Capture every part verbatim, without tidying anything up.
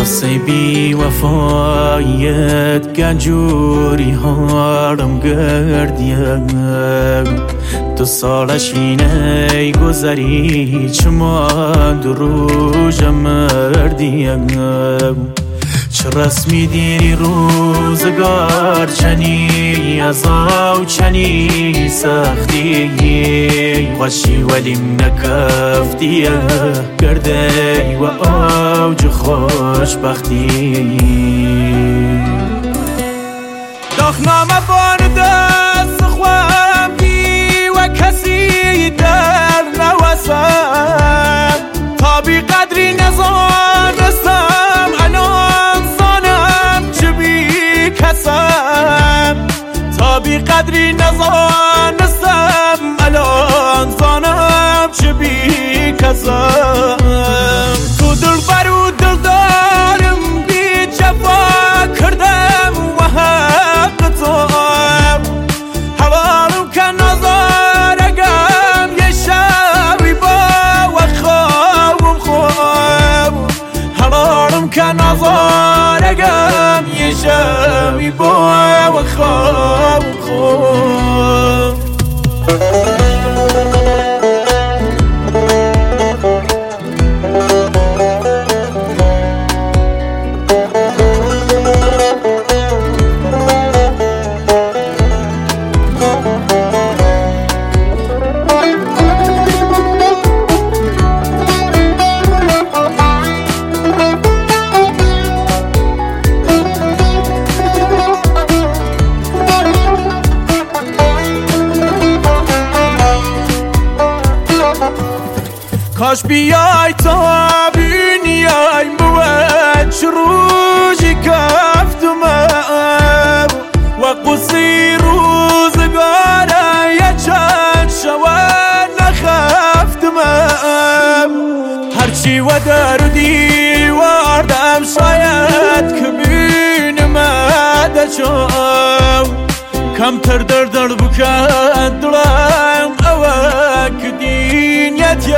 واسه بی وفایت گنجوری هارم گردیم تو سالش اینه گذری چما دروژم مردیم چه رسمی دیری روزگار چنی ازاو چنی سختی خوشی ولیم نکفتیه گرده و اوج خوشبختی داخنامه بان دست خوام بی و کسی در نوسم تا بی قدری نزانستم الان زانم چه بی کسم تا بی قدری نزانستم الان زانم چه بی کسم تو دل برو دل دارم بی جفا کردم و حق تو حوالم که نظارگم یه شبی با و خوابم خواب حوالم که نظارگم یه شبی با و خوابم خواب کاش بیای تا بینیای بود روزی کفتمم و قصی روزگاره یه چند شوان نخفتمم هرچی و در دیواردم شاید که بینمد چون کمتر در در بکند دلم اوه که دینیت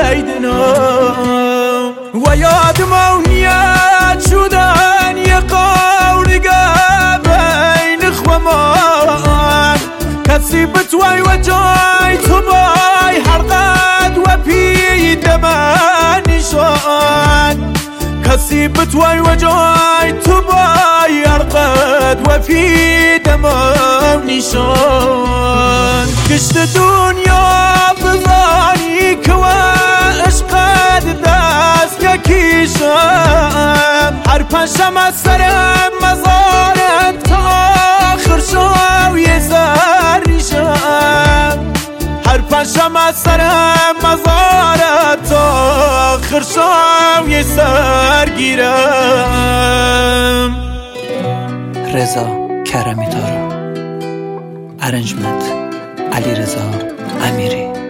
ییدنم و یادم اونیت شدن یه قولگه بین خوامان کسی بتوی و جای تو بای حرقت و پید من نشان کسی بتوی و جای تو بای حرقت و پید من نشان کشت دنیا بزانی که و عشقت دست یکیشم هر پنجم از سرم مزارت تا آخر شو یه زریشم هر پنجم از سرم مزارت تا آخر شو یه سرگیرم رضا کرمی تارا ارنجمنت علی رضا امیری